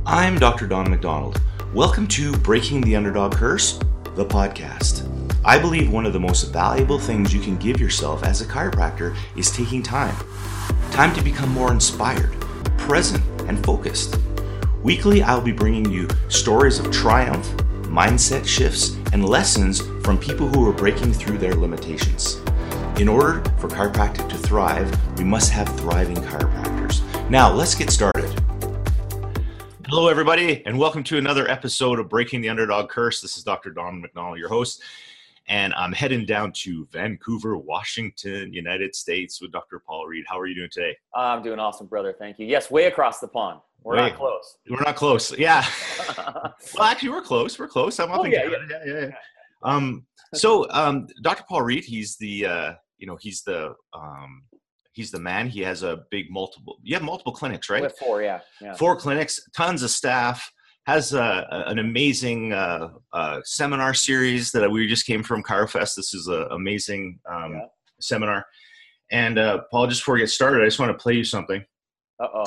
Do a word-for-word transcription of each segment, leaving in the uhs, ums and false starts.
I'm Doctor Don McDonald. Welcome to Breaking the Underdog Curse, the podcast. I believe one of the most valuable things you can give yourself as a chiropractor is taking time. Time to become more inspired, present, and focused. Weekly, I'll be bringing you stories of triumph, mindset shifts, and lessons from people who are breaking through their limitations. In order for chiropractic to thrive, we must have thriving chiropractors. Now, let's get started. Hello, everybody, and welcome to another episode of Breaking the Underdog Curse. This is Doctor Don McDonald, your host, and I'm heading down to Vancouver, Washington, United States with Doctor Paul Reed. How are you doing today? I'm doing awesome, brother. Thank you. Yes, way across the pond. We're Wait, not close. We're not close. Yeah. Well, actually, we're close. We're close. I'm up Oh, in yeah, Canada. Yeah, yeah, yeah. Um, so, um, Doctor Paul Reed, he's the, uh, you know, he's the, um, he's the man. He has a big multiple, you have multiple clinics, right? We have four, yeah. yeah. Four clinics, tons of staff, has a, a, an amazing uh, uh, seminar series that we just came from ChiroFest. This is an amazing um, Yeah. seminar. And uh, Paul, just before we get started, I just want to play you something. Uh-oh.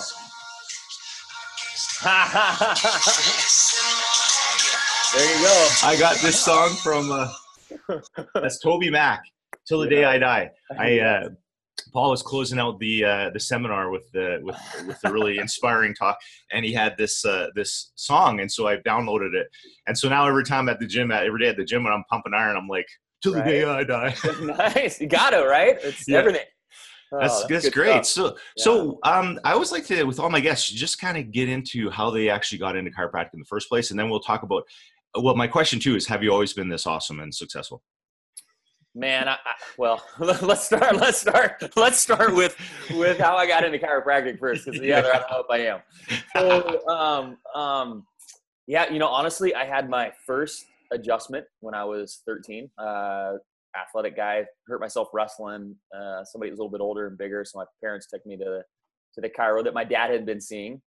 There you go. I got this song from, uh, that's Toby Mac, Till the Day I Die. I, uh, Paul was closing out the uh, the seminar with the with with the really inspiring talk, and he had this uh, this song, and so I downloaded it, and so now every time at the gym, every day at the gym when I'm pumping iron, I'm like, till the day I die. Nice, you got it right. It's Yeah. everything. Oh, That's that's good great. stuff. So Yeah. so um, I always like to, with all my guests, just kind of get into how they actually got into chiropractic in the first place, and then we'll talk about. Well, my question too is, have you always been this awesome and successful? Man, I, I, well, let's start. Let's start. Let's start with with how I got into chiropractic first, because the other, I don't know if I am. So, um, um, yeah, you know, honestly, I had my first adjustment when I was thirteen. Uh, athletic guy, hurt myself wrestling. Uh, somebody was a little bit older and bigger, so my parents took me to the to the chiro that my dad had been seeing,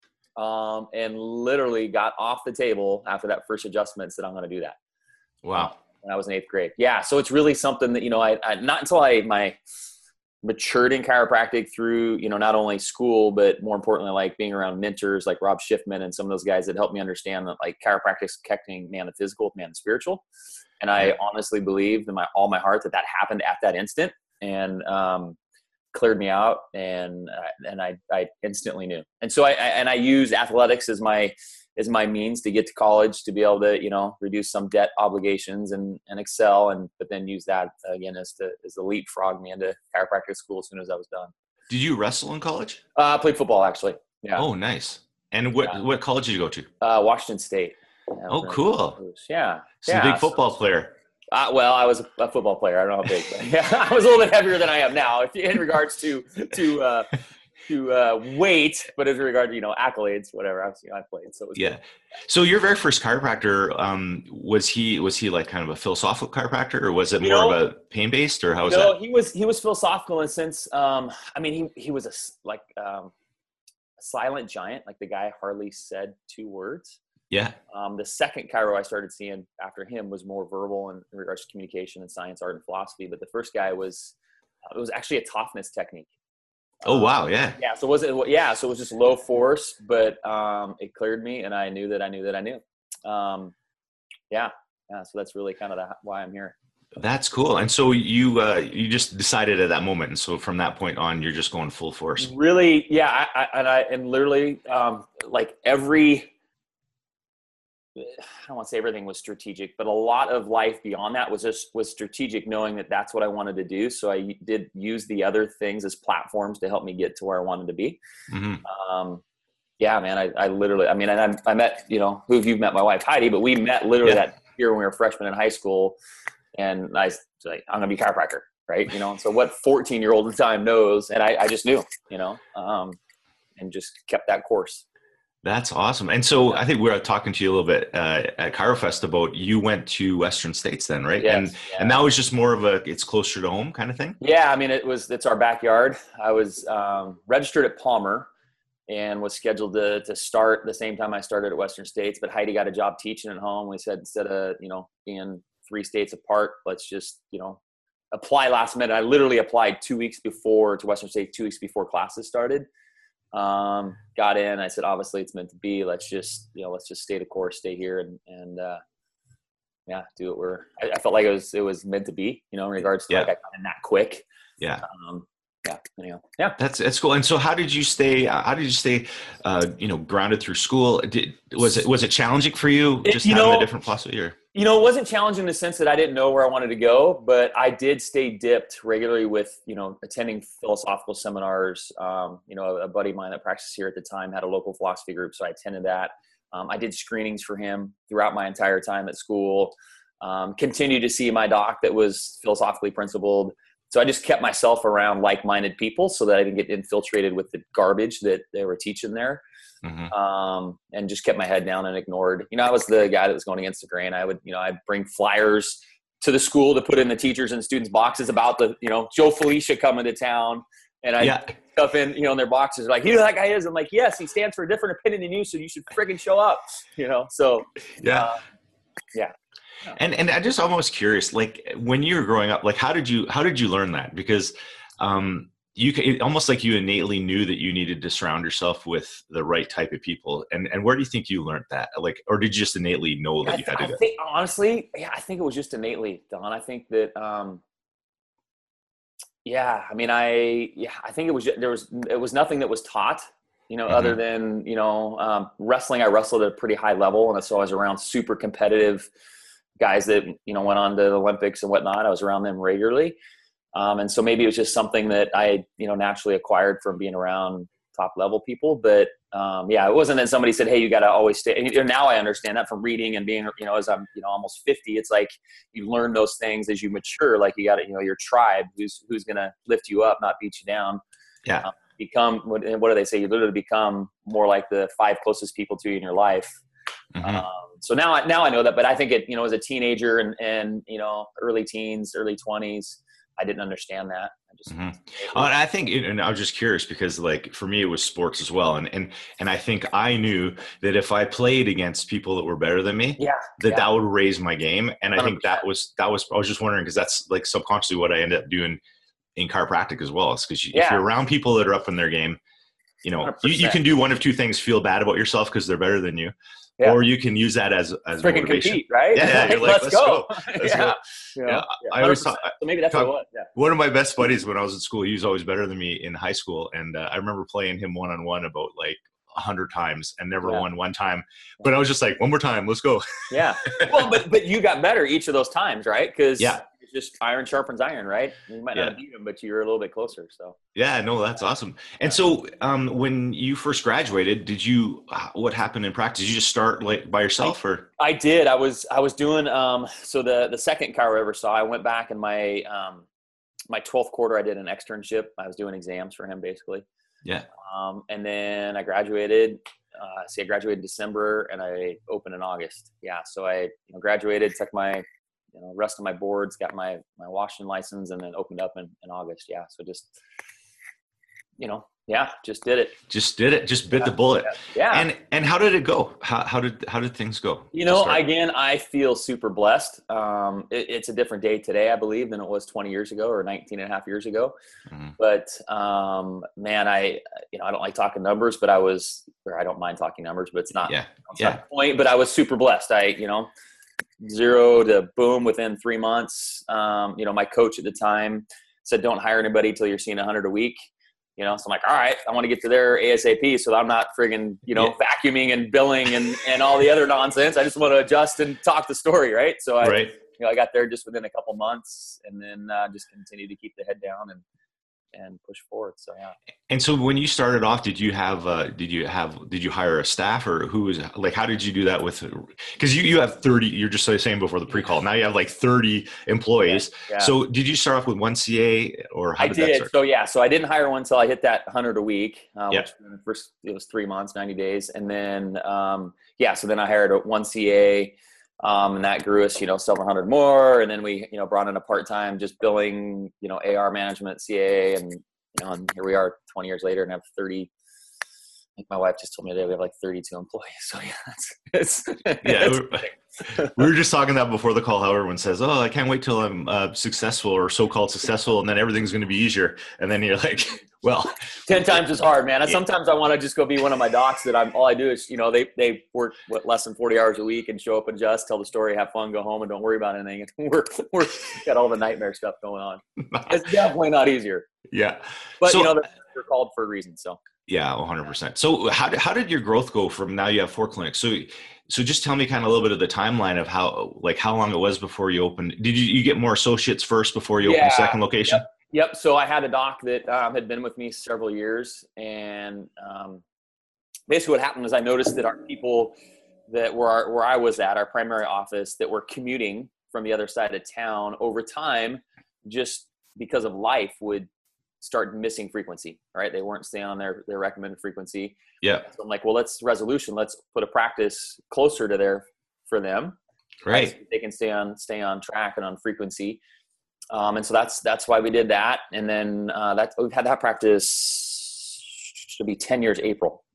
um, and literally got off the table after that first adjustment. Said, "I'm going to do that." Wow. When I was in eighth grade. Yeah. So it's really something that, you know, I, I not until I, my matured in chiropractic through, you know, not only school, but more importantly, like being around mentors like Rob Schiffman and some of those guys that helped me understand that like chiropractic is connecting man the physical with man the spiritual. And I honestly believe in my, all my heart that that happened at that instant, and um, cleared me out. And, uh, and I, I instantly knew. And so I, I, and I use athletics as my, is my means to get to college, to be able to, you know, reduce some debt obligations and, and excel. And, but then use that again as to, as the leapfrog me into chiropractic school as soon as I was done. Did you wrestle in college? Uh, I played football actually. Yeah. Oh, nice. And what, Yeah. what college did you go to? Uh, Washington State. Yeah, Oh, cool. Yeah. So yeah. big football player. Uh, well, I was a football player. I don't know how big, but yeah, I was a little bit heavier than I am now if, in regards to, to, uh, to uh, weight, but as regard to, you know, accolades, whatever, obviously I played. So it was Yeah. cool. So your very first chiropractor, um, was he, was he like kind of a philosophical chiropractor, or was it You more know, of a pain based, or how was no, that? he was, he was philosophical in a sense. Um, I mean, he, he was a, s- like, um, a silent giant. Like the guy hardly said two words. Yeah. Um, the second chiro I started seeing after him was more verbal in, in regards to communication and science, art, and philosophy. But the first guy was, uh, it was actually a toughness technique. Oh, wow. Yeah. Yeah. So was it, yeah. So it was just low force, but, um, it cleared me, and I knew that I knew that I knew. Um, yeah. Yeah. So that's really kind of the, why I'm here. That's cool. And so you, uh, you just decided at that moment. And so from that point on, you're just going full force. Really. Yeah. I, I, and I, and literally, um, like every, I don't want to say everything was strategic, but a lot of life beyond that was just was strategic, knowing that that's what I wanted to do. So I did use the other things as platforms to help me get to where I wanted to be. Mm-hmm. Um, yeah, man, I, I literally, I mean, and I, I met, you know, who you've met my wife, Heidi, but we met literally Yeah. that year when we were freshmen in high school, and I was like, I'm going to be a chiropractor. Right. You know, and so what fourteen year old at the time knows, and I, I just knew, you know, um, and just kept that course. That's awesome. And so I think we were talking to you a little bit uh, at ChiroFest about you went to Western States then, right? Yes, and yeah. and that was just more of a, it's closer to home kind of thing? Yeah, I mean, it was, it's our backyard. I was um, registered at Palmer and was scheduled to to start the same time I started at Western States, but Heidi got a job teaching at home. We said, instead of, you know, being three states apart, let's just, you know, apply last minute. I literally applied two weeks before to Western State, two weeks before classes started. Um, got in. I said, obviously, it's meant to be. Let's just, you know, let's just stay the course, stay here, and and uh, yeah, do what we're. I, I felt like it was it was meant to be. You know, in regards to yeah. like I got in that quick. Yeah. Um, yeah. Anyhow, yeah. That's that's cool. And so, how did you stay? Uh, how did you stay? Uh, you know, grounded through school. Did was it was it challenging for you just it, you having know, a different philosophy? Or? You know, it wasn't challenging in the sense that I didn't know where I wanted to go, but I did stay dipped regularly with, you know, attending philosophical seminars. Um, you know, a buddy of mine that practiced here at the time had a local philosophy group, so I attended that. Um, I did screenings for him throughout my entire time at school. Um, continued to see my doc that was philosophically principled. So I just kept myself around like-minded people so that I didn't get infiltrated with the garbage that they were teaching there. Mm-hmm. Um, and just kept my head down and ignored, you know, I was the guy that was going against the grain. I would, you know, I'd bring flyers to the school to put in the teachers and students boxes about the, you know, Joe Felicia coming to town, and I yeah. stuff in, you know, in their boxes like, you know, that guy is. I'm like, yes, he stands for a different opinion than you. So you should friggin' show up, you know? So yeah. Uh, yeah. And, and I'm just almost curious, like when you were growing up, like, how did you, how did you learn that? Because, um, you can, it, almost like you innately knew that you needed to surround yourself with the right type of people. And and where do you think you learned that? Like, or did you just innately know that I you th- had to I do think, honestly, yeah, I think it was just innately, Don. I think that, um, yeah, I mean, I, yeah, I think it was, there was, it was nothing that was taught, you know, mm-hmm. other than, you know, um, wrestling. I wrestled at a pretty high level. And so I was around super competitive guys that, you know, went on to the Olympics and whatnot. I was around them regularly. Um, and so maybe it was just something that I, you know, naturally acquired from being around top level people. But um, yeah, it wasn't that somebody said, hey, you got to always stay. And now I understand that from reading and being, you know, as I'm, you know, almost fifty, it's like you learn those things as you mature. Like you got to, you know, your tribe who's, who's going to lift you up, not beat you down. Yeah. Um, become, what, what do they say? You literally become more like the five closest people to you in your life. Mm-hmm. Um, so now, I, now I know that, but I think it, you know, as a teenager and, and, you know, early teens, early twenties, I didn't understand that. I just, mm-hmm. uh, I think, and I was just curious because like, for me, it was sports as well. And, and, and I think I knew that if I played against people that were better than me, yeah, that yeah. that would raise my game. And I think that was, that was, I was just wondering, cause that's like subconsciously what I ended up doing in chiropractic as well. It's cause you, yeah. if you're around people that are up in their game, you know, you, you can do one of two things: feel bad about yourself because they're better than you. Yeah. Or you can use that as as freaking motivation. Compete, right? Yeah, yeah. You're like, let's, let's go. go. Let's yeah. go. Yeah. yeah. I always thought, so maybe that's talk, what it was. Yeah. One of my best buddies when I was in school, he was always better than me in high school, and uh, I remember playing him one on one about like a hundred times and never yeah. won one time. But I was just like, one more time, let's go. Yeah. Well, but but you got better each of those times, right? Because yeah. just iron sharpens iron, right? You might not yeah. have beat him, but you're a little bit closer. So yeah, no, that's awesome. And so, um, when you first graduated, did you? Uh, what happened in practice? Did you just start like by yourself, or? I did. I was I was doing. Um, so the the second chiro I ever saw, I went back in my um, my twelfth quarter. I did an externship. I was doing exams for him, basically. Yeah. Um, and then I graduated. Uh, see, I graduated in December, and I opened in August. Yeah. So I you know, graduated, took my you know, rest of my boards, got my, my Washington license, and then opened up in, in August. Yeah. So just, you know, yeah, just did it. Just did it. Just bit yeah. the bullet. Yeah. And, and how did it go? How, how did, how did things go? You know, again, I feel super blessed. Um, it, it's a different day today, I believe, than it was twenty years ago or nineteen and a half years ago. Mm-hmm. But, um, man, I, you know, I don't like talking numbers, but I was, or I don't mind talking numbers, but it's not, yeah. it's yeah. not the point, but I was super blessed. I, you know, zero to boom within three months. Um, you know, my coach at the time said, don't hire anybody till you're seeing a hundred a week. You know, so I'm like, all right, I want to get to there ASAP. So I'm not friggin', you know, yeah. vacuuming and billing and, and all the other nonsense. I just want to adjust and talk the story. Right. So I, right. you know, I got there just within a couple months, and then uh, just continue to keep the head down and, and push forward. So, yeah. And so when you started off, did you have, uh, did you have, did you hire a staff, or who was like, how did you do that with, cause you, you have thirty, you're just saying before the pre-call, now you have like thirty employees. Yeah, yeah. So did you start off with one C A, or how I did, did. that start? So yeah, so I didn't hire one until I hit that hundred a week, uh, yeah. which first it was three months, ninety days. And then, um, yeah, so then I hired a one C A. Um, and that grew us, you know, several hundred more. And then we, you know, brought in a part-time, just billing, you know, A R management, C A, and, you know, and here we are twenty years later and have thirty. I think my wife just told me today we have like thirty-two employees. So yeah, it's, it's yeah. We're, we were just talking that before the call, how everyone says, oh, I can't wait till I'm uh, successful or so-called successful, and then everything's going to be easier. And then you're like, Well, ten times as hard, man. And yeah. sometimes I want to just go be one of my docs that I'm, all I do is, you know, they, they work what, less than forty hours a week and show up and just tell the story, have fun, go home, and don't worry about anything. And we're, we're got all the nightmare stuff going on. It's definitely not easier. Yeah. But so, you know, they're called for a reason. So yeah, one hundred percent. So how did, how did your growth go from now you have four clinics? So, so just tell me kind of a little bit of the timeline of how, like how long it was before you opened. Did you, you get more associates first before you yeah. opened the second location? Yep. Yep. So I had a doc that um, had been with me several years, and um, basically what happened is I noticed that our people that were our, where I was at, our primary office, that were commuting from the other side of town over time, just because of life, would start missing frequency, right? They weren't staying on their, their recommended frequency. Yeah. So I'm like, well, let's resolution. Let's put a practice closer to there for them. Right. right? So they can stay on, stay on track and on frequency. Um, and so that's, that's why we did that. And then, uh, that we've had that practice should be ten years, April.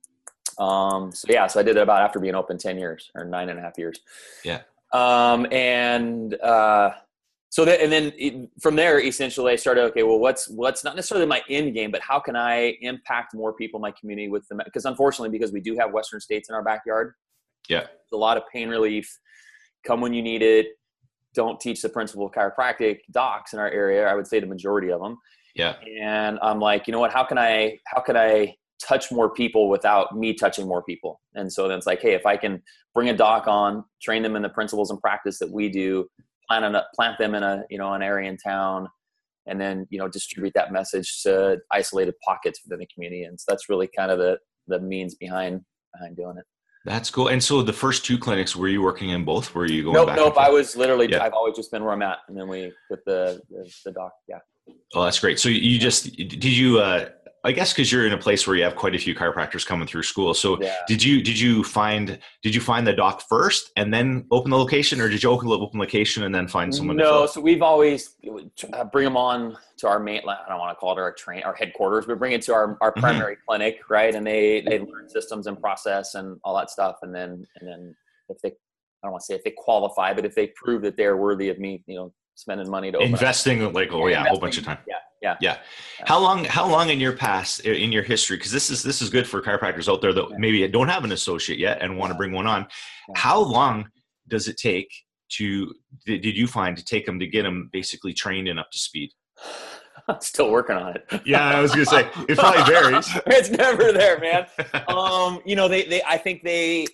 Um, so yeah, so I did it about after being open ten years or nine and a half years. Yeah. Um, and, uh, so that, and then it, from there, essentially I started, okay, well, what's, what's not necessarily my end game, but how can I impact more people in my community with them? Because unfortunately, because we do have Western states in our backyard. Yeah. There's a lot of pain relief, come when you need it. Don't teach the principle of chiropractic docs in our area. I would say the majority of them. Yeah. And I'm like, you know what, how can I, how can I touch more people without me touching more people? And so then it's like, hey, if I can bring a doc on, train them in the principles and practice that we do, plant, a, plant them in a, you know, an area in town, and then, you know, distribute that message to isolated pockets within the community. And so that's really kind of the, the means behind, behind doing it. That's cool. And so the first two clinics, were you working in both? Were you going nope, back? Nope. I was literally, yeah. I've always just been where I'm at. And then we put the, the, the doc. Yeah. Oh, that's great. So you just, did you, uh, I guess cause you're in a place where you have quite a few chiropractors coming through school. So yeah. did you, did you find, did you find the doc first and then open the location, or did you open the open location and then find someone? No. So we've always uh, bring them on to our main, I don't want to call it our train, our headquarters, but bring it to our, our primary mm-hmm. clinic. Right. And they, they learn systems and process and all that stuff. And then, and then if they, I don't want to say if they qualify, but if they prove that they're worthy of me, you know, spending money to open investing up. like, oh yeah, yeah a whole bunch of time. Yeah. Yeah. Yeah. How long, how long in your past, in your history, because this is, this is good for chiropractors out there that yeah. maybe don't have an associate yet and want to bring one on. Yeah. How long does it take to, did you find to take them to get them basically trained and up to speed? I'm still working on it. Yeah. I was going to say, it probably varies. It's never there, man. um, you know, they, they, I think they,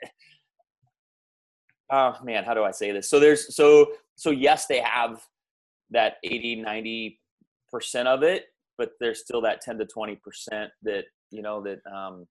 oh man, how do I say this? So there's, so, so yes, they have that eighty, ninety percent of it, but there's still that ten to twenty percent that, you know, that, um,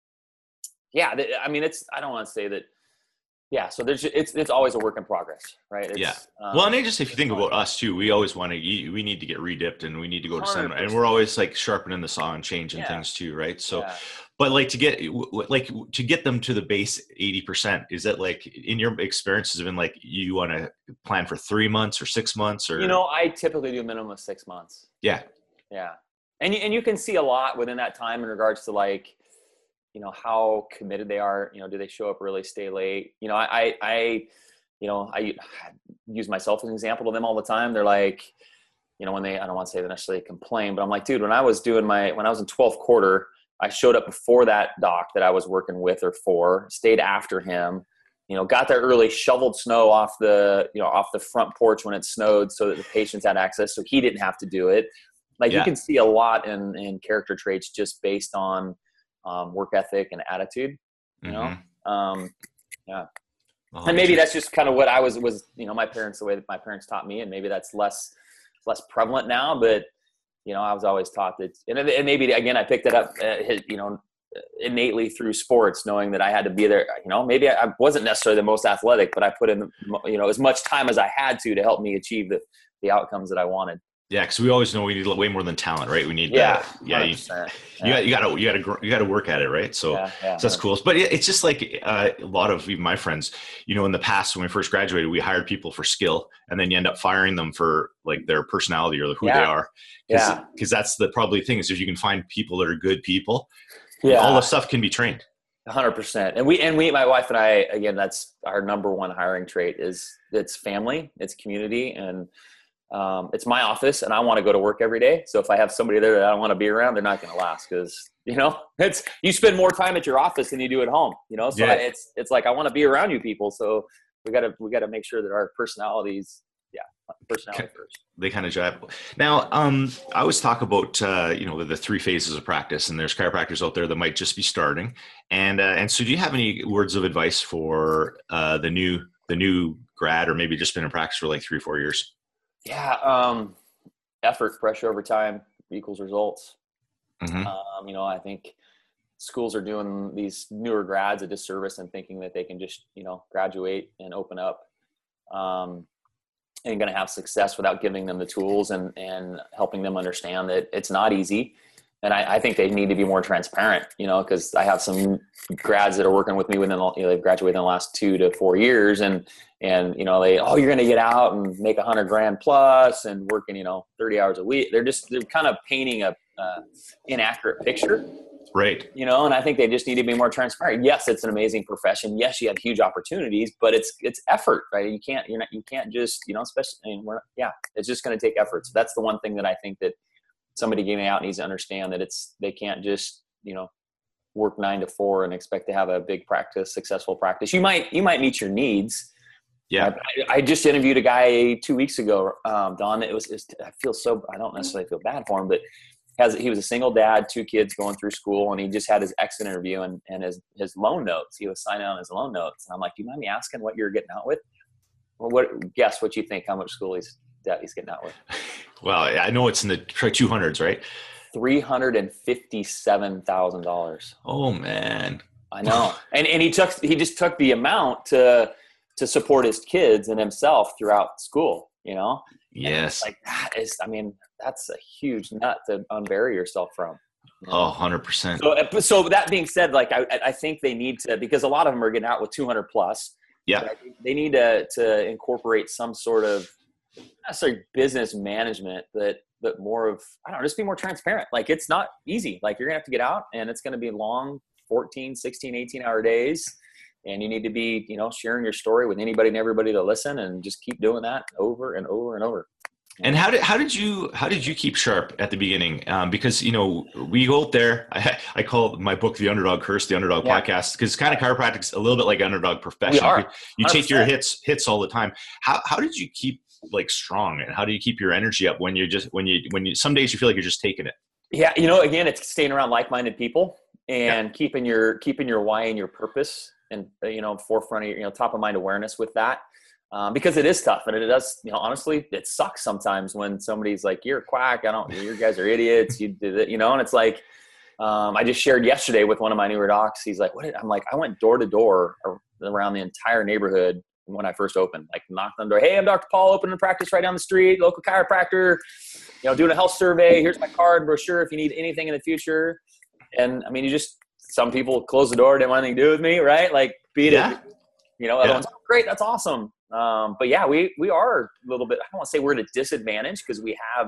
yeah, that, I mean, it's, I don't want to say that. Yeah. So there's, it's, it's always a work in progress, right? It's, yeah. Um, well, and just, if you think about us too, we always want to, we need to get redipped and we need to go to seminar, and we're always like sharpening the saw and changing yeah. things too. Right. So, yeah. but like to get, like to get them to the base eighty percent, is that like in your experiences have been like, you want to plan for three months or six months or? You know, I typically do a minimum of six months. Yeah. Yeah. And you, and you can see a lot within that time in regards to like, you know, how committed they are, you know, do they show up early, stay late? You know, I, I, I you know, I use myself as an example to them all the time. They're like, you know, when they, I don't want to say they necessarily complain, but I'm like, dude, when I was doing my, when I was in twelfth quarter, I showed up before that doc that I was working with or for, stayed after him, you know, got there early, shoveled snow off the, you know, off the front porch when it snowed so that the patients had access so he didn't have to do it. Like yeah. you can see a lot in, in character traits just based on um, work ethic and attitude, you mm-hmm. know? Um, yeah. Oh, and maybe that's just kind of what I was, was, you know, my parents, the way that my parents taught me, and maybe that's less, less prevalent now, but you know, I was always taught that, and, and maybe again, I picked it up, uh, you know, innately through sports, knowing that I had to be there. You know, maybe I, I wasn't necessarily the most athletic, but I put in, you know, as much time as I had to to help me achieve the, the outcomes that I wanted. Yeah, because we always know we need way more than talent, right? We need yeah, that. Yeah, you, yeah. you got you got to you got to you got to work at it, right? So, yeah, yeah, so that's cool. But it's just like uh, a lot of even my friends, you know, in the past when we first graduated, we hired people for skill, and then you end up firing them for like their personality or who yeah. they are. Cause, yeah, because that's the probably thing is if you can find people that are good people, yeah, all the stuff can be trained. A hundred percent. And we and we, my wife and I, again, that's our number one hiring trait is it's family, it's community, and um, it's my office and I want to go to work every day. So if I have somebody there that I don't want to be around, they're not going to last, because, you know, it's, you spend more time at your office than you do at home, you know? So yeah. it's, it's like, I want to be around you people. So we gotta, we gotta make sure that our personalities, yeah, personality first. They kind of jive. Now, um, I always talk about, uh, you know, the, the three phases of practice, and there's chiropractors out there that might just be starting. And, uh, and so do you have any words of advice for, uh, the new, the new grad, or maybe just been in practice for like three or four years? Yeah. Um, effort, pressure over time equals results. Mm-hmm. Um, you know, I think schools are doing these newer grads a disservice and thinking that they can just, you know, graduate and open up, um, and going to have success without giving them the tools and, and helping them understand that it's not easy. And I, I think they need to be more transparent, you know, because I have some grads that are working with me within, you know, they've graduated in the last two to four years. And, and, you know, they, oh, you're going to get out and make a hundred grand plus and working, you know, thirty hours a week. They're just, they're kind of painting a, uh, inaccurate picture. Right. You know, and I think they just need to be more transparent. Yes, it's an amazing profession. Yes, you have huge opportunities, but it's, it's effort, right? You can't, you're not, you can't just, you know, especially, I mean, we're, yeah, it's just going to take effort. So that's the one thing that I think that somebody getting out needs to understand, that it's, they can't just, you know, work nine to four and expect to have a big practice, successful practice. You might, you might meet your needs. Yeah. I, I just interviewed a guy two weeks ago, um, Don, it was, it was, I feel so, I don't necessarily feel bad for him, but has, he was a single dad, two kids going through school, and he just had his exit interview and, and his, his loan notes. He was signing on his loan notes. And I'm like, do you mind me asking what you're getting out with? Well, what, guess what you think, how much school he's, debt he's getting out with? Well, I know it's in the two hundreds, right? three hundred fifty-seven thousand dollars. Oh man. I know. and, and he took, he just took the amount to, to support his kids and himself throughout school, you know? Yes. Like that is, I mean, that's a huge nut to unbury yourself from. You know? Oh, one hundred percent. So, so that being said, like, I, I think they need to, because a lot of them are getting out with two hundred plus. Yeah. They need to, to incorporate some sort of, not necessarily business management, but, but more of, I don't know, just be more transparent. Like, it's not easy. Like, you're gonna have to get out, and it's going to be long, fourteen, sixteen, eighteen hour days. And you need to be, you know, sharing your story with anybody and everybody to listen, and just keep doing that over and over and over. And how did, how did you, how did you keep sharp at the beginning? Um, because, you know, we go out there, I, I call my book, The Underdog Curse, The Underdog yeah. Podcast, because kind of chiropractic's a little bit like underdog profession. We are. You, you take your hits, hits all the time. How, how did you keep like strong, and how do you keep your energy up when you're just, when you, when you, some days you feel like you're just taking it? Yeah. You know, again, it's staying around like-minded people and yeah. keeping your, keeping your why and your purpose and, you know, forefront of your, you know, top of mind awareness with that. Um, because it is tough, and it does, you know, honestly, it sucks sometimes when somebody's like, you're a quack. I don't, you guys are idiots. You did it, you know? And it's like, um, I just shared yesterday with one of my newer docs. He's like, what did, I'm like, I went door to door around the entire neighborhood when I first opened, like knocked on the door. Hey, I'm Doctor Paul, opening practice right down the street, local chiropractor, you know, doing a health survey. Here's my card, brochure, if you need anything in the future. And I mean, you just, some people close the door, didn't want anything to do with me, right? Like, beat yeah. it, you know, everyone's yeah. like, great, that's awesome. Um, but yeah, we, we are a little bit, I don't want to say we're at a disadvantage, because we have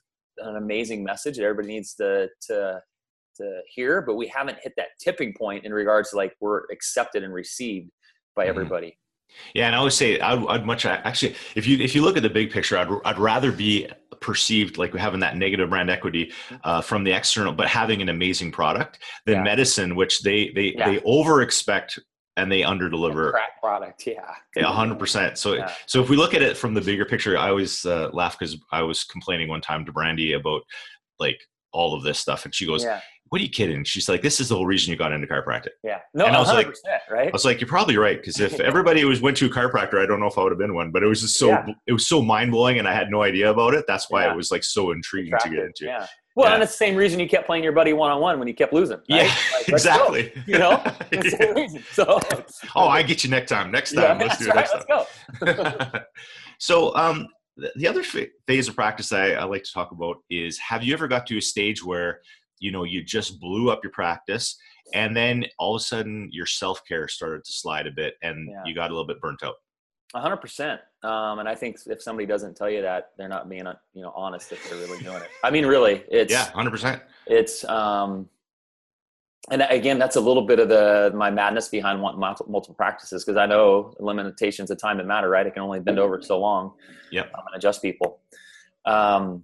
an amazing message that everybody needs to, to, to hear, but we haven't hit that tipping point in regards to like, we're accepted and received by mm-hmm. everybody. Yeah. And I always say I'd, I'd much actually, if you, if you look at the big picture, I'd, I'd rather be perceived like having that negative brand equity uh, from the external, but having an amazing product than yeah. medicine, which they, they, yeah. they over expect and they under deliver. Crap product. Yeah. Yeah. A hundred percent. So, yeah. so if we look at it from the bigger picture, I always uh, laugh, because I was complaining one time to Brandy about like all of this stuff. And she goes, yeah. what are you kidding? She's like, this is the whole reason you got into chiropractic. Yeah. No, and I was like, right? I was like, you're probably right. Because if everybody was went to a chiropractor, I don't know if I would have been one, but it was just so, yeah. it was so mind blowing, and I had no idea about it. That's why yeah. it was like so intriguing Attractive. to get into. Yeah. Well, yeah. and it's the same reason you kept playing your buddy one-on-one when you kept losing. Right? Yeah, like, exactly. Go, you know, it's the same reason. So, oh, I get you next time. Next time. Yeah, let's do it right. next let's time. Go. So, um, the other phase of practice I, I like to talk about is, have you ever got to a stage where, you know, you just blew up your practice, and then all of a sudden your self-care started to slide a bit, and yeah. you got a little bit burnt out? A hundred percent. Um, and I think if somebody doesn't tell you that, they're not being, you know, honest if they're really doing it. I mean, really, it's, yeah, a hundred percent. It's, um, and again, that's a little bit of the, my madness behind wanting multiple, multiple practices. Cause I know limitations of time that matter, right? I can only bend over so long. Yep. Um, and adjust people. Um,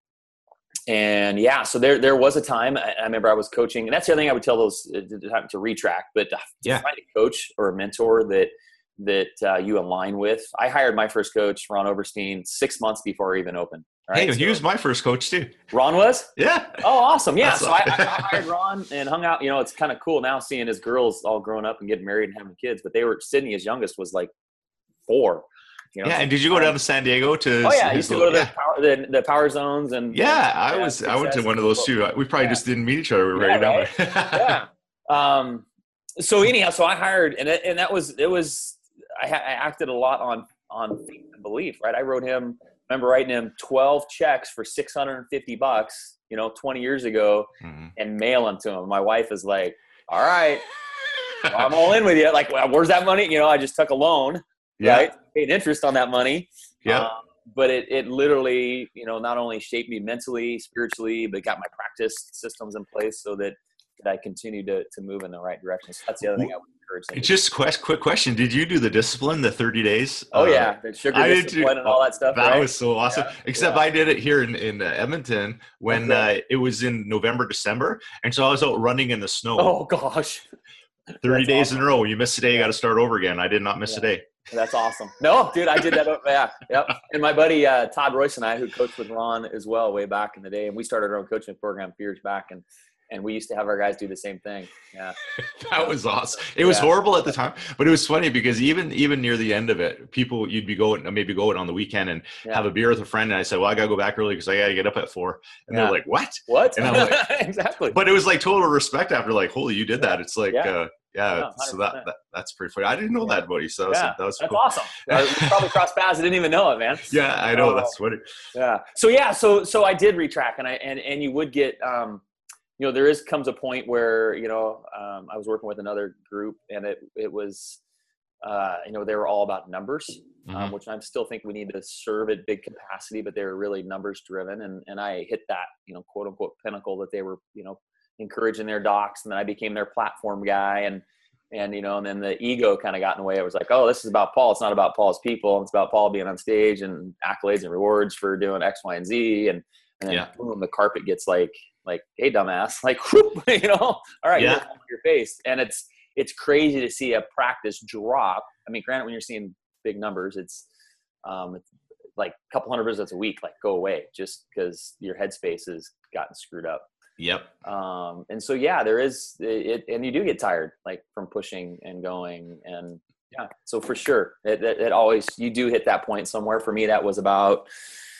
and yeah, so there, there was a time I, I remember I was coaching, and that's the other thing I would tell those uh, to, to retract, but to yeah. find a coach or a mentor that, that uh, you align with. I hired my first coach, Ron Oberstein, six months before I even opened. Right? Hey, so, he was my first coach too. Ron was? Yeah. Oh, awesome. Yeah. That's so I, I hired Ron and hung out. You know, it's kind of cool now seeing his girls all grown up and getting married and having kids, but they were, Sydney, his youngest, was like four. You know, yeah, and did you go down to San Diego to? Oh yeah, I used to go to the, yeah. power, the the power zones and. Yeah, and, I yeah, was. I went to one of those too. We probably yeah. just didn't meet each other. We were yeah, right down right? there. yeah. Um. So anyhow, so I hired, and it, and that was it was. I, I acted a lot on on faith and belief, right? I wrote him. Remember writing him twelve checks for six hundred and fifty bucks, you know, twenty years ago, mm-hmm. and mail them to him. My wife is like, "All right, well, I'm all in with you." Like, well, where's that money? You know, I just took a loan, yeah. right? Paid interest on that money. Yeah. Um, but it, it literally, you know, not only shaped me mentally, spiritually, but got my practice systems in place so that, that I continue to, to move in the right direction. So that's the other thing I would encourage them. Just quest, quick question. Did you do the discipline, the thirty days? Oh uh, yeah. The sugar I discipline do, and all that stuff. That right? was so awesome. Yeah. Except yeah. I did it here in, in uh, Edmonton when okay. uh, it was in November, December. And so I was out running in the snow. Oh gosh. thirty that's days awesome. In a row. You miss a day, you got to start over again. I did not miss yeah. a day. That's awesome. No, dude, I did that. Yeah, yep. And my buddy uh, Todd Royce and I, who coached with Ron as well way back in the day, and we started our own coaching program a few years back, and and we used to have our guys do the same thing. Yeah, that was awesome. It was yeah. horrible at the time, but it was funny because even even near the end of it, people you'd be going maybe going on the weekend and yeah. have a beer with a friend, and I said, "Well, I gotta go back early because I gotta get up at four." And yeah. they're like, "What? What?" And I'm like, "Exactly." But it was like total respect after, like, "Holy, you did that!" It's like. Yeah. Uh, Yeah, yeah, so that, that that's pretty funny. I didn't know yeah. that about you, so that was, yeah. that was that's cool. awesome. Uh, we probably crossed paths. I didn't even know it, man. Yeah, I know. Uh, that's funny. Yeah. So yeah, so so I did retrack, and I and and you would get, um, you know, there is comes a point where you know um, I was working with another group, and it it was, uh, you know, they were all about numbers, mm-hmm. um, which I still think we need to serve at big capacity, but they were really numbers driven, and and I hit that you know quote unquote pinnacle that they were you know encouraging their docs, and then I became their platform guy, and. And, you know, and then the ego kind of got in the way. I was like, oh, this is about Paul. It's not about Paul's people. It's about Paul being on stage and accolades and rewards for doing X, Y, and Z. And, and then yeah. boom, the carpet gets like, like, hey, dumbass, like, whoop, you know, all right, yeah. your face. And it's, it's crazy to see a practice drop. I mean, granted, when you're seeing big numbers, it's, um, it's like a couple hundred visits a week, like go away just because your headspace has gotten screwed up. Yep. Um, and so, yeah, there is it, and you do get tired, like from pushing and going, and yeah, so for sure, it, it, it always, you do hit that point somewhere. For me, that was about,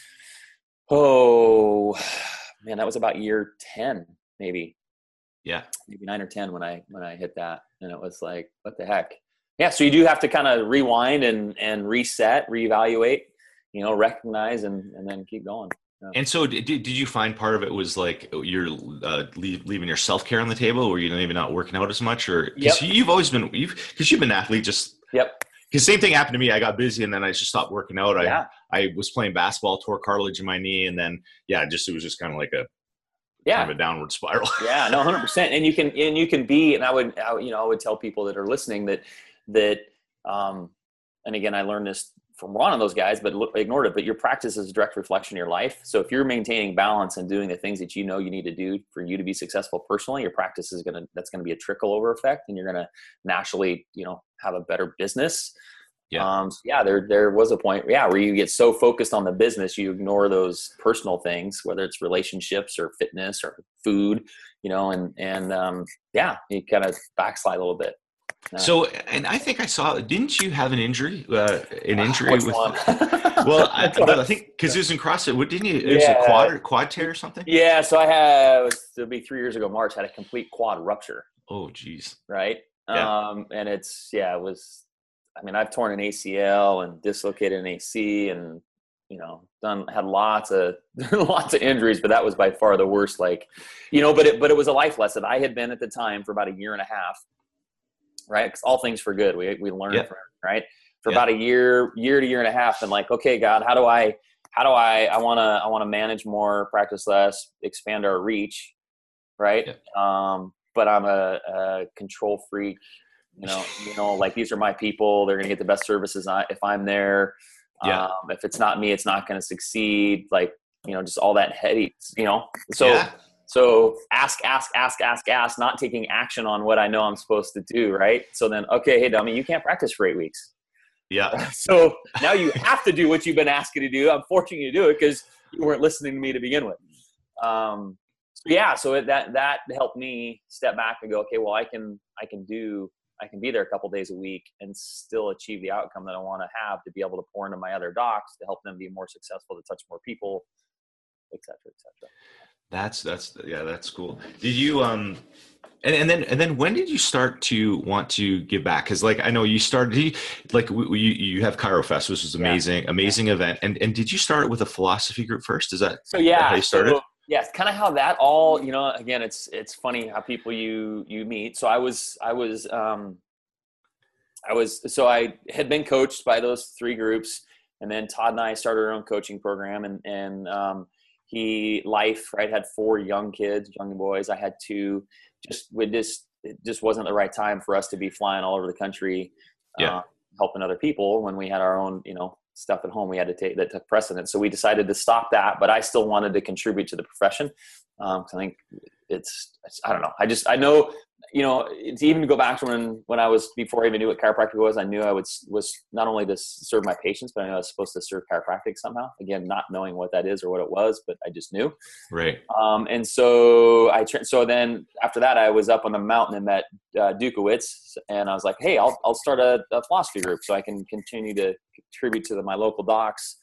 oh man, that was about year ten, maybe. Yeah. Maybe nine or ten when I, when I hit that, and it was like, what the heck? Yeah. So you do have to kind of rewind and, and reset, reevaluate, you know, recognize, and, and then keep going. Yeah. And so did, did you find part of it was like you're uh, leave, leaving your self-care on the table, or you're maybe not working out as much, or because yep. you've always been, you've, cause you've been an athlete just, yep. Cause same thing happened to me. I got busy and then I just stopped working out. Yeah. I, I was playing basketball, tore cartilage in my knee. And then, yeah, just, it was just kind of like a, yeah. kind of a downward spiral. Yeah, no, one hundred percent. And you can, and you can be, and I would, I, you know, I would tell people that are listening that, that, um, and again, I learned this from Ron and those guys, but look, ignored it. But your practice is a direct reflection of your life. So if you're maintaining balance and doing the things that you know you need to do for you to be successful personally, your practice is going to, that's going to be a trickle over effect, and you're going to naturally, you know, have a better business. Yeah. Um, so yeah, there, there was a point, yeah, where you get so focused on the business, you ignore those personal things, whether it's relationships or fitness or food, you know, and, and, um, yeah, you kind of backslide a little bit. Uh, so, and I think I saw, didn't you have an injury, uh, an injury Which with, one? well, I, I think cause it was in CrossFit, what didn't you, it was yeah. a quad, quad tear or something? Yeah. So I had, it was, it'll be three years ago, March, had a complete quad rupture. Oh geez. Right. Yeah. Um, and it's, yeah, it was, I mean, I've torn an A C L and dislocated an A C and, you know, done, had lots of, lots of injuries, but that was by far the worst, like, you know, but it, but it was a life lesson. I had been at the time for about a year and a half, right? Cause all things for good. We, we learned yeah. from it, right? For yeah. about a year, year to year and a half. And like, okay, God, how do I, how do I, I want to, I want to manage more, practice less, expand our reach. Right. Yeah. Um, but I'm a, a control freak. You know, you know, like these are my people. They're going to get the best services if I'm there. Yeah. Um, if it's not me, it's not going to succeed. Like, you know, just all that heady, you know, so, Yeah. so ask, ask, ask, ask, ask, not taking action on what I know I'm supposed to do. Right. So then, okay, hey, dummy, you can't practice for eight weeks. Yeah. So now you have to do what you've been asking to do. I'm forcing you to do it because you weren't listening to me to begin with. Um, so yeah, so it, that that helped me step back and go, okay, well, I can I can do I can be there a couple days a week and still achieve the outcome that I want to have to be able to pour into my other docs to help them be more successful, to touch more people, et cetera, et cetera. That's that's yeah, that's cool. Did you um and, and then and then when did you start to want to give back? Because like I know you started you, like we, you you have ChiroFest, which was amazing, yeah. amazing yeah. event. And and did you start with a philosophy group first? Is that so? Yeah, how you started? So, yeah, it's kind of how that all, you know. Again, it's it's funny how people you you meet. So I was I was um I was so I had been coached by those three groups, and then Todd and I started our own coaching program, and and um. He life right had four young kids, young boys. I had two. Just we just it just wasn't the right time for us to be flying all over the country, yeah. uh, helping other people when we had our own, you know, stuff at home. We had to take that took precedence. So we decided to stop that, but I still wanted to contribute to the profession. Um, I think it's, it's I don't know. I just I know. You know, it's even to go back to when, when I was, before I even knew what chiropractic was, I knew I would, was not only to serve my patients, but I knew I was supposed to serve chiropractic somehow. Again, not knowing what that is or what it was, but I just knew. Right. Um, and so I, so then after that, I was up on the mountain and met uh, Dukowitz, and I was like, hey, I'll, I'll start a, a philosophy group so I can continue to contribute to the, my local docs.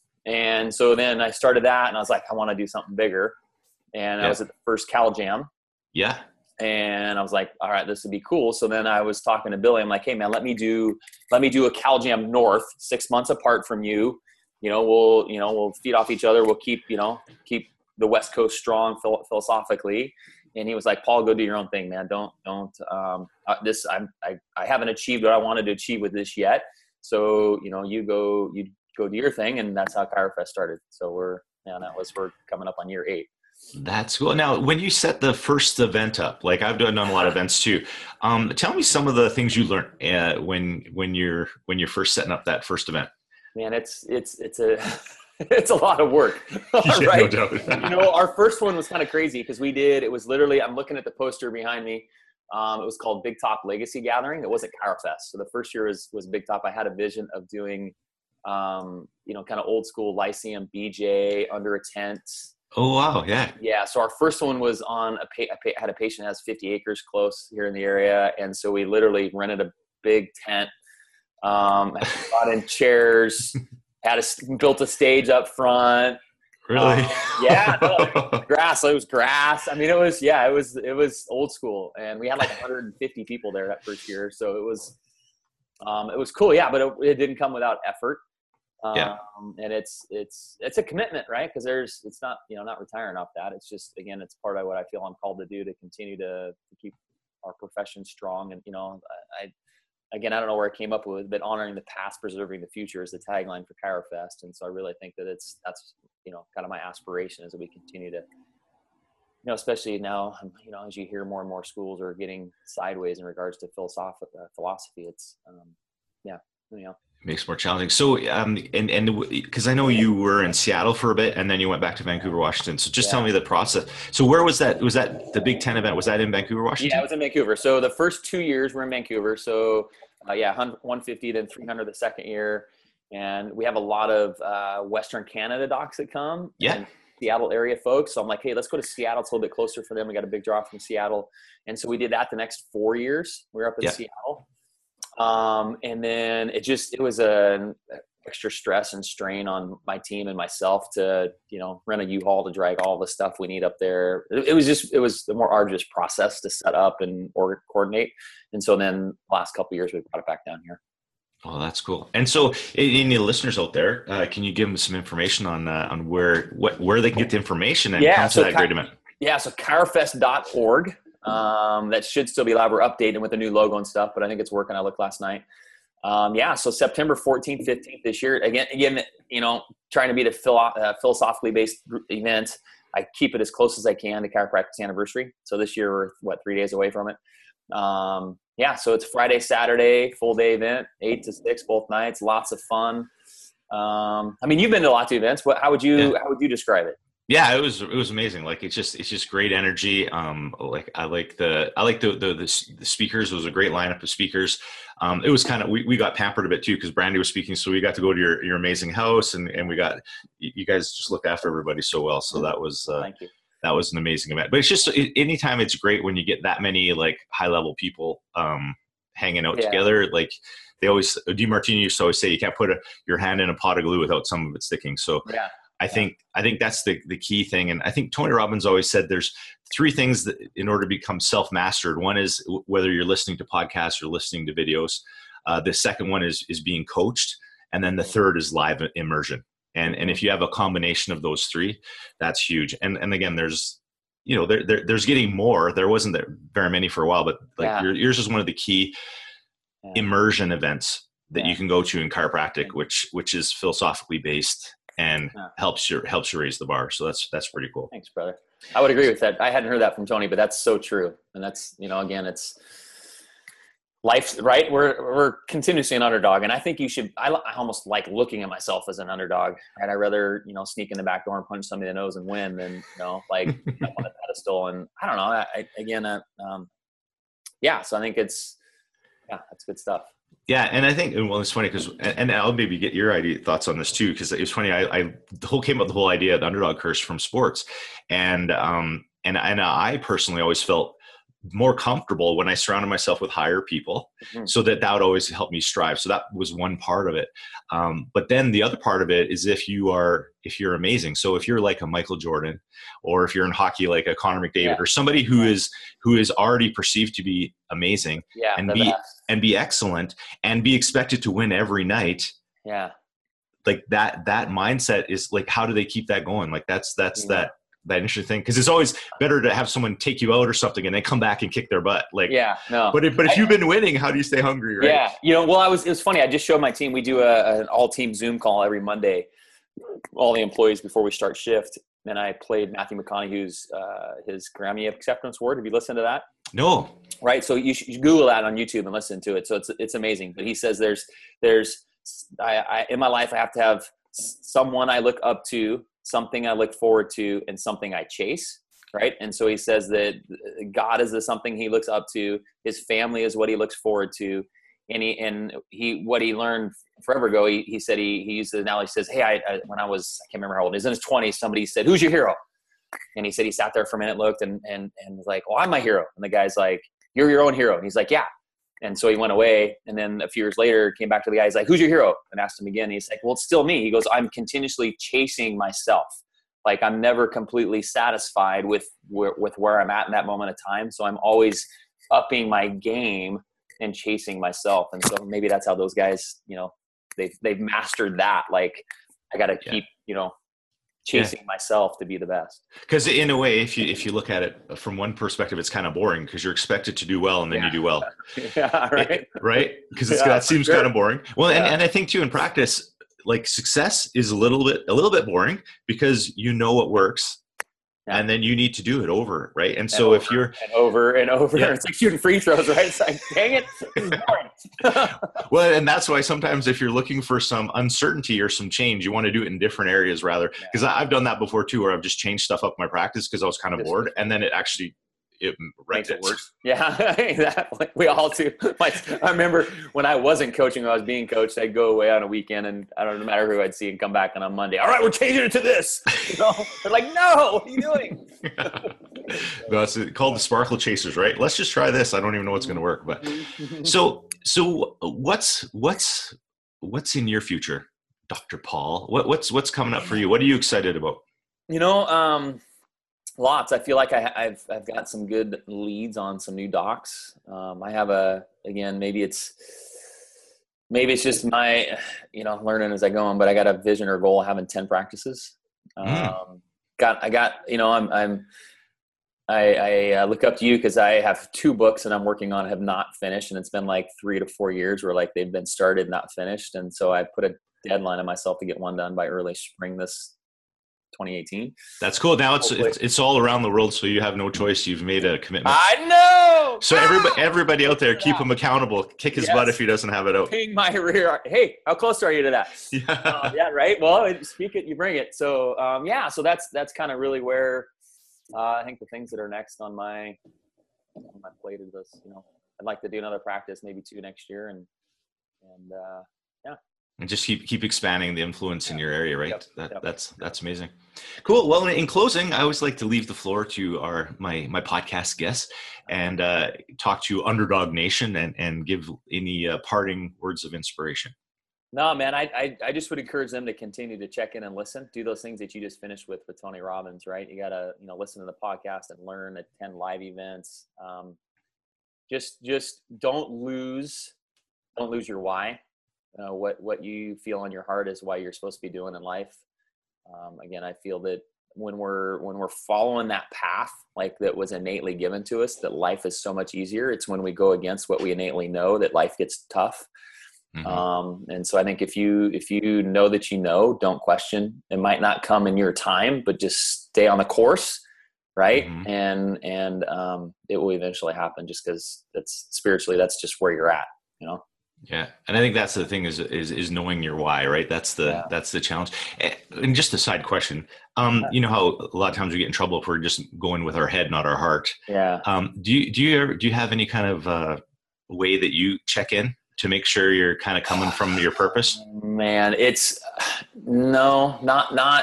And so then I started that, and I was like, I want to do something bigger. And yeah. I was at the first Cal Jam. Yeah. And I was like, all right, this would be cool. So then I was talking to Billy. I'm like, hey man, let me do, let me do a Cal Jam North, six months apart from you. You know, we'll, you know, we'll feed off each other. We'll keep, you know, keep the West Coast strong phil- philosophically. And he was like, Paul, go do your own thing, man. Don't, don't, um, uh, this, I'm, I, I haven't achieved what I wanted to achieve with this yet. So, you know, you go, you go do your thing. And that's how ChiroFest started. So we're, yeah, that was, we're coming up on year eight. That's cool. Now, when you set the first event up, like I've done, done a lot of events too, um, tell me some of the things you learned uh, when when you're when you're first setting up that first event. Man, it's it's it's a it's a lot of work, yeah, right? No doubt. You know, our first one was kind of crazy because we did. It was literally, I'm looking at the poster behind me. Um, it was called Big Top Legacy Gathering. It wasn't ChiroFest. So the first year was was Big Top. I had a vision of doing, um, you know, kind of old school Lyceum B J under a tent. Oh, wow. Yeah. Yeah. So our first one was on a, pa- a pa- had a patient that has fifty acres close here in the area. And so we literally rented a big tent, um, brought in chairs, had a, built a stage up front. Really? Um, yeah. No, grass. It was grass. I mean, it was, yeah, it was, it was old school. And we had like one hundred fifty people there that first year. So it was, um, it was cool. Yeah. But it, it didn't come without effort. Um, yeah. and it's, it's, it's a commitment, right? Cause there's, it's not, you know, not retiring off that. It's just, again, it's part of what I feel I'm called to do to continue to, to keep our profession strong. And, you know, I, again, I don't know where I came up with, but honoring the past, preserving the future is the tagline for ChiroFest. And so I really think that it's, that's, you know, kind of my aspiration is that we continue to, you know, especially now, you know, as you hear more and more schools are getting sideways in regards to philosophy, uh, philosophy, it's, um, yeah, you know. Makes it more challenging. So, um, and, and because I know you were in Seattle for a bit and then you went back to Vancouver, Washington. So just yeah. tell me the process. So where was that? Was that the Big Ten event? Was that in Vancouver, Washington? Yeah, it was in Vancouver. So the first two years were in Vancouver. So uh, yeah, one fifty, then three hundred the second year. And we have a lot of uh, Western Canada docs that come. Yeah. And Seattle area folks. So I'm like, hey, let's go to Seattle. It's a little bit closer for them. We got a big draw from Seattle. And so we did that the next four years. We were up in yeah. Seattle. Um, and then it just, it was an extra stress and strain on my team and myself to, you know, rent a U-Haul to drag all the stuff we need up there. It, it was just, it was the more arduous process to set up and or coordinate. And so then last couple of years, we brought it back down here. Oh, that's cool. And so any listeners out there, uh, can you give them some information on, uh, on where, what, where they can get the information and yeah, come to so that chi- great event? Yeah. So chirofest dot org. Um, that should still be live. We're updating with a new logo and stuff, but I think it's working. I looked last night. Um, yeah. So September fourteenth, fifteenth this year, again, again, you know, trying to be the philo- uh, philosophically based event. I keep it as close as I can to chiropractic's anniversary. So this year we're what, three days away from it. Um, yeah. So it's Friday, Saturday, full day event, eight to six, both nights, lots of fun. Um, I mean, you've been to lots of events. What, how would you, Yeah. how would you describe it? Yeah, it was it was amazing. Like it's just it's just great energy. Um, like I like the I like the the the, the speakers. It was a great lineup of speakers. Um, it was kind of we, we got pampered a bit too because Brandy was speaking, so we got to go to your your amazing house, and and we got you guys just look after everybody so well. So that was uh, Thank you. that was an amazing event. But it's just anytime it's great when you get that many like high level people um, hanging out Yeah. together. Like they always DeMartini used to always say, you can't put a, your hand in a pot of glue without some of it sticking. So. Yeah. I think I think that's the, the key thing. And I think Tony Robbins always said there's three things that in order to become self-mastered. One is whether you're listening to podcasts or listening to videos. Uh, the second one is is being coached. And then the third is live immersion. And and if you have a combination of those three, that's huge. And and again, there's you know there, there there's getting more. There wasn't there very many for a while, but like Yeah. your, yours is one of the key Yeah. immersion events that Yeah. you can go to in chiropractic, which which is philosophically based. And Yeah. helps you helps you raise the bar. So that's that's pretty cool. Thanks, brother. I would agree with that. I hadn't heard that from Tony, but that's so true. And that's, you know, again, it's life, right? We're we're continuously an underdog, and I think you should. I, I almost like looking at myself as an underdog. Right? I'd rather you know sneak in the back door and punch somebody in the nose and win than you know like up on a pedestal. And I don't know. I, I again, uh, um, yeah. So I think it's yeah, that's good stuff. Yeah, and I think well, it's funny because, and, and I'll maybe get your idea thoughts on this too, because it was funny. I, I the whole came up with the whole idea of the underdog curse from sports, and um and and I personally always felt more comfortable when I surrounded myself with higher people, mm-hmm. so that that would always help me strive. So that was one part of it. Um, but then the other part of it is if you are if you're amazing. So if you're like a Michael Jordan, or if you're in hockey like a Connor McDavid, yeah. or somebody who yeah. is who is already perceived to be amazing, yeah, and be best. and be excellent and be expected to win every night. Yeah, like that that mindset is like, how do they keep that going? Like that's that's yeah. that. that interesting thing, because it's always better to have someone take you out or something and then come back and kick their butt. Like, yeah, no. But if, but if you've been winning, how do you stay hungry? Right? Yeah, you know. Well, I was. It was funny. I just showed my team. We do a, an all-team Zoom call every Monday, all the employees before we start shift. And I played Matthew McConaughey's uh, his Grammy Acceptance Award. Have you listened to that? No. Right. So you should you Google that on YouTube and listen to it. So it's it's amazing. But he says there's there's I, I in my life I have to have someone I look up to, something I look forward to, and something I chase, right? And so he says that God is the something he looks up to, his family is what he looks forward to, and he and he what he learned forever ago. He, he said he he used the analogy. He says, "Hey, I, I when I was I can't remember how old he is in his twenties, somebody said, 'Who's your hero?' And he said he sat there for a minute, looked, and and and was like, 'Well, I'm my hero.' And the guy's like, 'You're your own hero.' And he's like, 'Yeah.' And so he went away, and then a few years later came back to the guy. He's like, 'Who's your hero?' And asked him again. And he's like, 'Well, it's still me.' He goes, 'I'm continuously chasing myself. Like I'm never completely satisfied with where, with where I'm at in that moment of time. So I'm always upping my game and chasing myself.' And so maybe that's how those guys, you know, they've, they've mastered that. Like I got to yeah. keep, you know, chasing yeah. myself to be the best. Because in a way, if you if you look at it from one perspective, it's kind of boring because you're expected to do well and then yeah. you do well. yeah, right. It, right? Because yeah, that seems sure. kind of boring. Well, yeah. and, and I think too in practice, like success is a little bit a little bit boring because you know what works. Yeah. And then you need to do it over, right? And, and so over, if you're and over and over, yeah. it's like shooting free throws, right? It's like, dang it, this is boring. Well, and that's why sometimes if you're looking for some uncertainty or some change, you want to do it in different areas rather. Because yeah. I've done that before too, where I've just changed stuff up in my practice because I was kind of Just bored, and then it actually it makes it worse. Yeah, exactly. We all do. Like, I remember when I wasn't coaching, when I was being coached, I'd go away on a weekend, and I don't no matter who I'd see, and come back on a Monday. All right, we're changing it to this. You know, they're like, no, what are you doing? No, it's called the Sparkle Chasers, right? Let's just try this. I don't even know what's going to work, but so so what's what's what's in your future, Doctor Paul? What what's what's coming up for you? What are you excited about? You know, um, lots. I feel like I, I've I've got some good leads on some new docs. Um, I have a again, maybe it's maybe it's just my you know learning as I go on, but I got a vision or goal of having ten practices. Um, mm. Got I got you know I'm I'm I, I uh, look up to you because I have two books and I'm working on have not finished, and it's been like three to four years where like they've been started not finished, and so I put a deadline on myself to get one done by early spring this twenty eighteen. That's cool. Now it's, it's it's all around the world, so you have no choice. You've made a commitment. I know. So everybody everybody out there, keep him accountable. Kick his yes. butt if he doesn't have it out. Ping my rear. Hey, how close are you to that? Yeah, uh, yeah, right. Well, speak it, you bring it. So um, yeah, so that's that's kind of really where uh, I think the things that are next on my on my plate is this. You know, I'd like to do another practice, maybe two next year, and and uh, yeah. And just keep keep expanding the influence yeah. in your area, right? Yep. That yep. that's that's amazing. Cool. Well, in closing, I always like to leave the floor to our my my podcast guests and uh, talk to Underdog Nation and and give any uh, parting words of inspiration. No, man, I, I I just would encourage them to continue to check in and listen. Do those things that you just finished with with Tony Robbins, right? You gotta you know listen to the podcast and learn, attend live events. Um, just just don't lose don't lose your why. Uh, what what you feel on your heart is why you're supposed to be doing in life. Um, again, I feel that when we're when we're following that path, like that was innately given to us, that life is so much easier. It's when we go against what we innately know that life gets tough. Mm-hmm. Um, and so I think if you if you know that you know, don't question. It might not come in your time, but just stay on the course, right? Mm-hmm. And and um, it will eventually happen. Just because that's spiritually, that's just where you're at, you know. Yeah. And I think that's the thing is, is, is knowing your why, right? That's the, yeah. that's the challenge. And just a side question, um, you know how a lot of times we get in trouble if we're just going with our head, not our heart. Yeah. Um, do you, do you ever, do you have any kind of, uh, way that you check in to make sure you're kind of coming from your purpose? Man, it's no, not, not,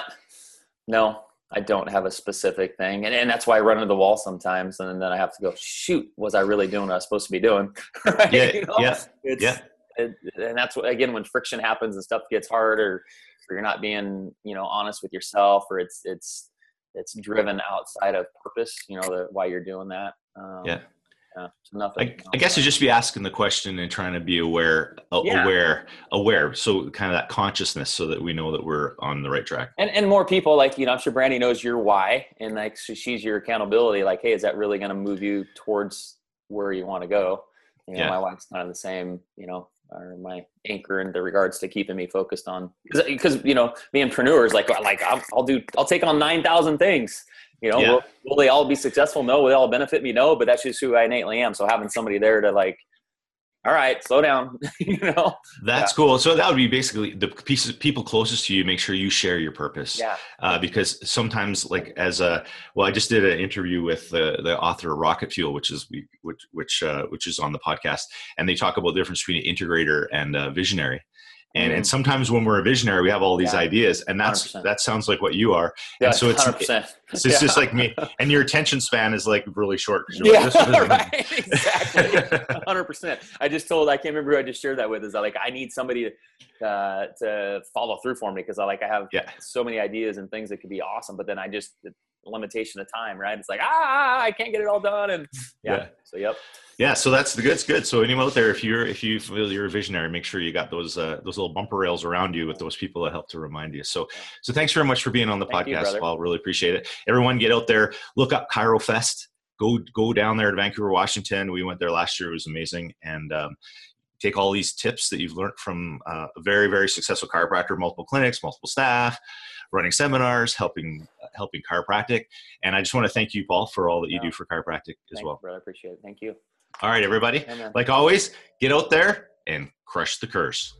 no, I don't have a specific thing. And, and that's why I run into the wall sometimes. And then I have to go, shoot, was I really doing what I was supposed to be doing? Right? Yeah. You know? Yeah. It's, yeah. It, and that's what, again, when friction happens and stuff gets hard, or, or you're not being, you know, honest with yourself, or it's, it's, it's driven outside of purpose, you know, the, why you're doing that. Um, yeah. Yeah, so nothing, I, I guess it's just be asking the question and trying to be aware, uh, yeah. aware, aware. So kind of that consciousness so that we know that we're on the right track. And and more people, like, you know, I'm sure Brandy knows your why, and like, so she's your accountability. Like, hey, is that really going to move you towards where you want to go? You know, yeah. my wife's kind of the same, you know, or my anchor in the regards to keeping me focused on, because, you know, being entrepreneurs, like, like I'll, I'll do, I'll take on nine thousand things. You know, yeah. will, will they all be successful? No. Will they all benefit me? No. But that's just who I innately am. So having somebody there to like, all right, slow down, you know? That's yeah. cool. So that would be basically the pieces, people closest to you, make sure you share your purpose. Yeah. Uh, because sometimes like as a, well, I just did an interview with the, the author of Rocket Fuel, which is, which, which, uh, which is on the podcast. And they talk about the difference between an integrator and a visionary. And, and sometimes when we're a visionary, we have all these yeah. ideas, and that's, one hundred percent. That sounds like what you are. Yeah, and so it's, one hundred percent. it's, it's yeah. just like me, and your attention span is like really short. Yeah, like, right. Exactly. one hundred percent. I just told, I can't remember who I just shared that with, is that like, I need somebody to, uh, to follow through for me. Cause I like, I have yeah. so many ideas and things that could be awesome, but then I just, the limitation of time, right? It's like, ah, I can't get it all done. And yeah. yeah. So, yep. Yeah, so that's the good. It's good. So anyone out there, if you're if you feel you're a visionary, make sure you got those uh, those little bumper rails around you with those people that help to remind you. So so thanks very much for being on the Thank podcast. You, I'll really appreciate it. Everyone, get out there, look up ChiroFest. Go go down there to Vancouver, Washington. We went there last year. It was amazing. And um, take all these tips that you've learned from uh, a very very successful chiropractor, multiple clinics, multiple staff, running seminars, helping uh, helping chiropractic. And I just want to thank you, Paul, for all that you yeah. do for chiropractic as Thanks, well. Brother, I appreciate it. Thank you. All right, everybody. Amen. Like always, get out there and crush the curse.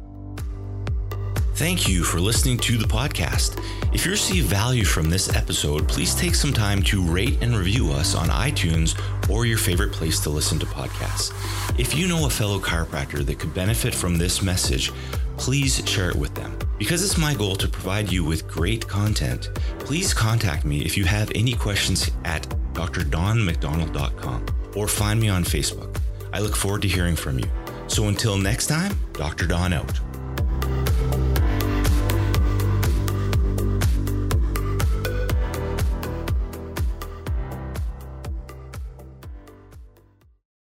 Thank you for listening to the podcast. If you receive value from this episode, please take some time to rate and review us on iTunes or your favorite place to listen to podcasts. If you know a fellow chiropractor that could benefit from this message, please share it with them. Because it's my goal to provide you with great content, please contact me if you have any questions at d r don mcdonald dot com or find me on Facebook. I look forward to hearing from you. So until next time, Doctor Don out.